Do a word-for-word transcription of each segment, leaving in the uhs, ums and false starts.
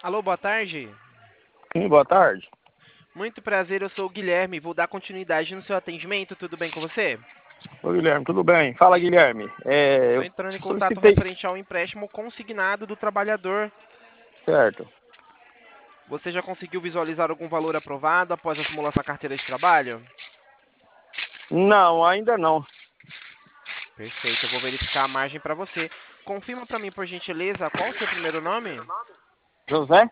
Alô, boa tarde. Sim, boa tarde. Muito prazer, eu sou o Guilherme. Vou dar continuidade no seu atendimento. Tudo bem com você? Ô, Guilherme, tudo bem? Fala, Guilherme. É, Estou eu entrando em contato solicitei. referente ao empréstimo consignado do trabalhador. Certo. Você já conseguiu visualizar algum valor aprovado após a simulação da carteira de trabalho? Não, ainda não. Perfeito, eu vou verificar a margem para você. Confirma para mim, por gentileza, qual o seu primeiro nome? José?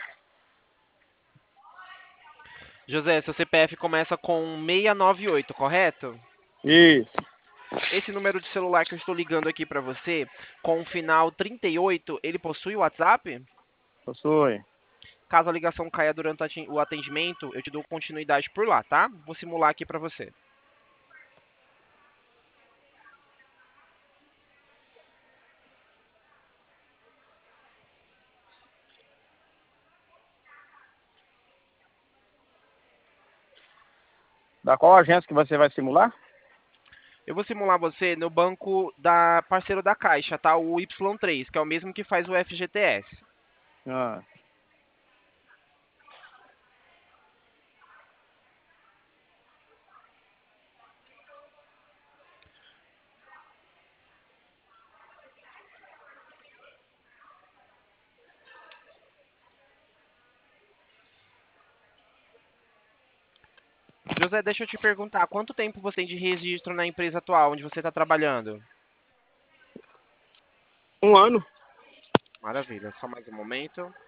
José, seu C P F começa com seiscentos e noventa e oito, correto? Isso. Esse número de celular que eu estou ligando aqui para você, com o final trinta e oito, ele possui o WhatsApp? Possui. Caso a ligação caia durante o atendimento, eu te dou continuidade por lá, tá? Vou simular aqui para você. Da qual agência que você vai simular? Eu vou simular você no banco da parceiro da Caixa, tá? O Y três, que é o mesmo que faz o F G T S. Ah, José, deixa eu te perguntar, quanto tempo você tem de registro na empresa atual onde você está trabalhando? um ano. Maravilha, só mais um momento.